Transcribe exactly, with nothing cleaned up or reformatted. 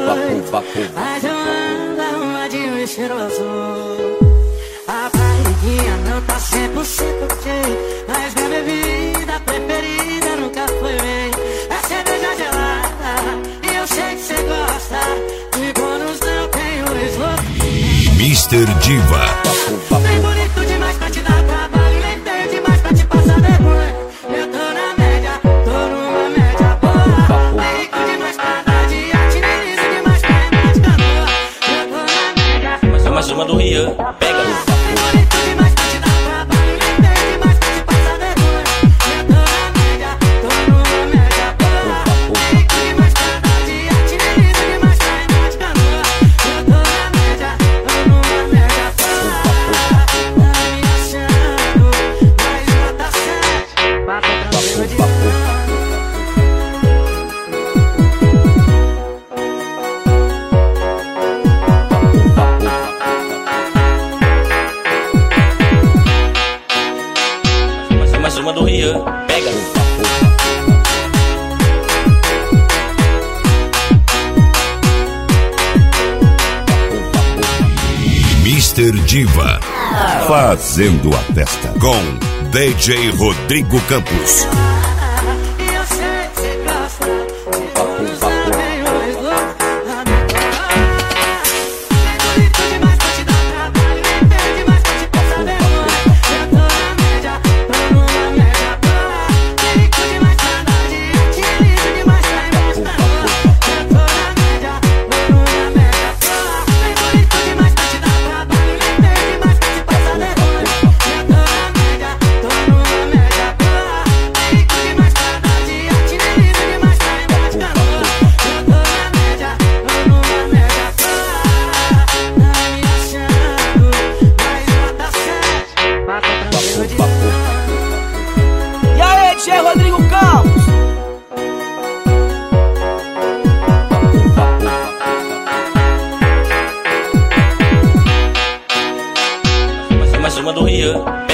noite, mas eu ando arrumadinho e cheiroso. A barriguinha não tá cem por cento ok, mas minha bebida preferida nunca foi bem. É cerveja gelada e eu sei que cê gosta. De bônus não tenho esgoto. mister Diva. Bem bonito demais pra te dar trabalho e nem tenho demais pra te passar vergonha. Eu tô na média, tô numa média boa. Bem rico demais pra dar de arte, nem liso demais pra remar de canoa. Eu tô na média. Mas é mais uma do Rian, pega. Bem bonito demais pra te dar trabalho e nem tenho demais pra te passar vergonha. Eu tô na média, tô numa média boa. Bem rico demais pra dar de arte, nem liso demais pra remar de canoa. Eu tô na média, tô numa média boa. Tá me achando, mas nota sete. Papo tranquilo de boa. Mas é mais uma do Rian, pega. mister Diva. Fazendo a festa com D J Rodrigo Campos. E eu sei que cê gosta. De bônus não tenho esgoto. Bem bonito demais pra te dar trabalho, nem tenho demais pra te passar vergonha. Eu tô na média, tô numa média boa. Bem rico demais pra dar de arte, liso demais pra remar de canoa. Eu tô na média, tô numa média boa. Bem bonito demais pra te dar trabalho, nem tenho demais pra te passar vergonha. Eu tô na média, tô numa média boa. Bem rico demais pra dar de arte, liso demais pra remar de canoa. Eu tô na média, tô numa média boa. Tá me achando, mas nota sete. Papo tranquilo de boa. E aí, D J Rodrigo Campos? Mas é mais uma do Rian,